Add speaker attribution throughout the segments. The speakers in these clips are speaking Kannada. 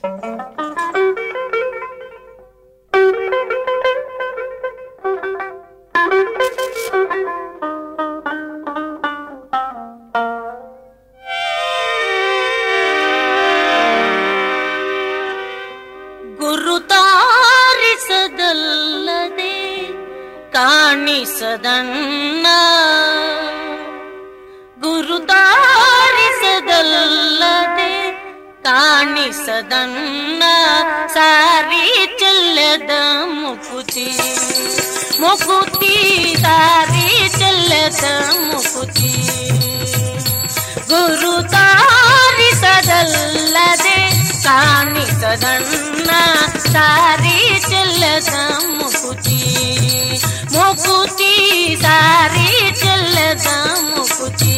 Speaker 1: ಗುರುತಾರಿಸದಲ್ಲದೆ ಕಾಣಿಸದನ್ನ, ಗುರುತಾರಿಸದಲ್ಲದೆ ಕಾಣಿಸದನ್ನ, ಸಾರಿ ಚೆಲ್ಲದ ಮುಕುತಿ ಮುಕುತಿ, ಸಾರಿ ಚೆಲ್ಲದ ಮುಕುತಿ. ಗುರುತಾರಿಸದಲ್ಲದೆ ಕಾಣಿಸದನ್ನ, ಸಾರಿ ಚೆಲ್ಲದ ಮುಕುತಿ ಮುಕುತಿ, ಸಾರಿ ಚೆಲ್ಲದ ಮುಕುತಿ.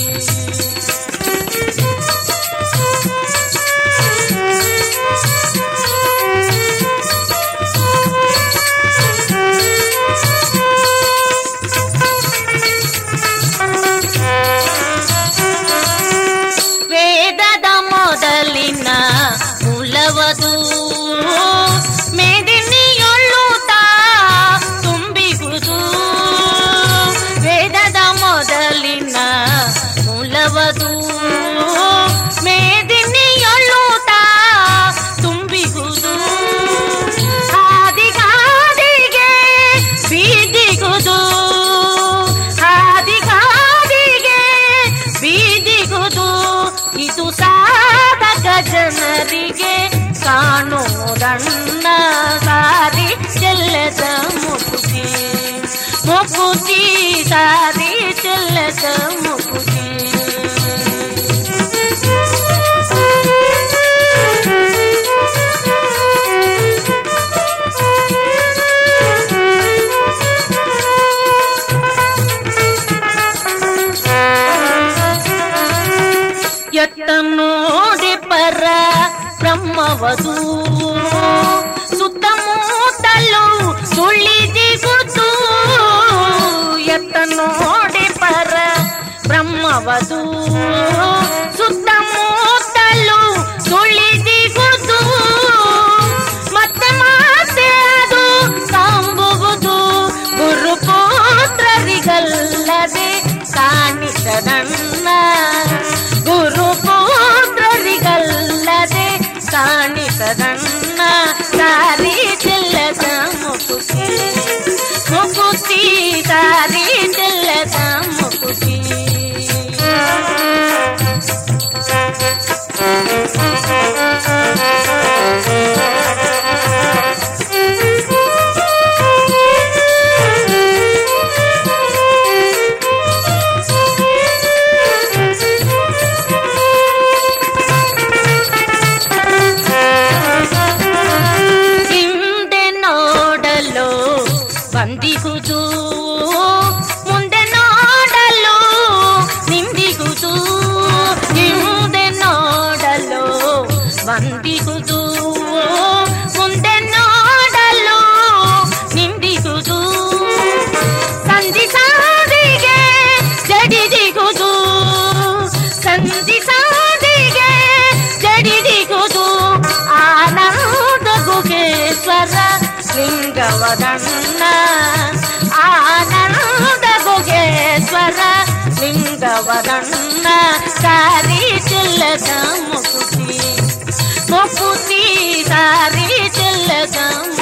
Speaker 1: ವೇದದ ಮೊದಲಿನ ಮೂಲವದು ಮೇದಿನಿಯೊಳ್ಳುತ್ತ ತುಂಬಿಗುದು. ವೇದದ ಮೊದಲಿನ ಮೂಲವದು ಮೇದಿನಿಯೊಳ್ಳುತ್ತ ತುಂಬಿಗುದು. ಹಾದಿಗಾದಿಗೆ ಬೀದಿಗುದು, ಹಾದಿಗಾದಿಗೆ ಬೀದಿಗುದು. ಇದು ಸಾಧಕ ಜನರಿಗೆ ಕಾಣುವುದನ್ನ, ಸಾರಿ ಚೆಲ್ಲದ ಮುಕುತಿ ಮುಕುತಿ, ಸಾರಿ ಚೆಲ್ಲದ ಮುಕುತಿ. ಎತ್ತ ನೋಡಿ ಪರ ಬ್ರಹ್ಮವದು, ಸುತ್ತಮುತ್ತಲು ಸುಳಿದಿಗುದು. ಎತ್ತ ನೋಡಿ ಪರ ಬ್ರಹ್ಮವದು, ಸುತ್ತಮುತ್ತಲು ಸುಳಿದಿಗುದು. ಮತ್ತೆ ಮತ್ತೆ ಅದು ಕಾಂಬುವುದು, ಗುರುಪುತ್ರರಿಗಲ್ಲದೆ ಕಾಣಿಸದನ್ನ, ಗುರುಪುತ್ರರಿಗಲ್ಲದೆ ಕಾಣಿಸದನ್ನ, ಸಾರಿ ಚೆಲ್ಲದ ಮುಕುತಿ ಮುಕುತಿ, ಸಾರಿ ಚೆಲ್ಲದ ಮುಕುತಿ. ಬಂದಿಗುದು, ಮುಂದೆ ನೋಡಲು ನಿಂದಿಗುದು. ಹಿಂದೆ ನೋಡಲು ಬಂದಿಗುದು, ಮುಂದೆ ನೋಡಲು ನಿಂದಿಗುದು. ಸಂಧಿ ಸಾಧಿಗೆ ಜಡಿದಿಗುದು, ಸಂಧಿ ಸಾಧಿಗೆ ಜಡಿದಿಗುದು. ಆನಂದ ಗುಗೇಶ್ವರ ಲಿಂಗವದನ್ನ, ಆನಂದ ಗುಗೇಶ್ವರ ಲಿಂಗವದನ್ನ, ಸಾರಿ ಚೆಲ್ಲದ ಮುಕುತಿ ಮುಕುತಿ, ಸಾರಿ ಚೆಲ್ಲದ